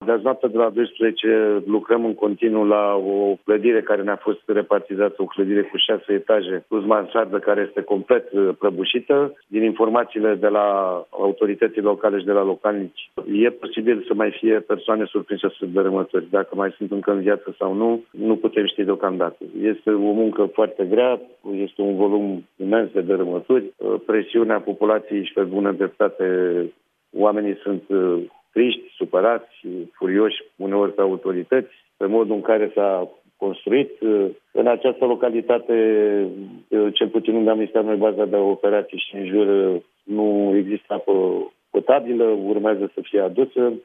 de azi noapte de la 12 lucrăm în continuu la o clădire care ne-a fost repartizată, o clădire cu 6 etaje, plus mansardă care este complet prăbușită. Din informațiile de la autoritățile locale și de la localnici, e posibil să mai fie persoane surprinse sub dărâmături. Dacă mai sunt încă în viață sau nu, nu putem ști deocamdată. Este o muncă foarte grea, este un volum imens de dărâmături, presiunea populației și pe bună dreptate oamenii sunt triști, supărați, furioși uneori pe autorități, pe modul în care s-a construit. În această localitate, cel puțin unde am installat noi baza de operații și în jur, nu există apă potabilă, urmează să fie adusă.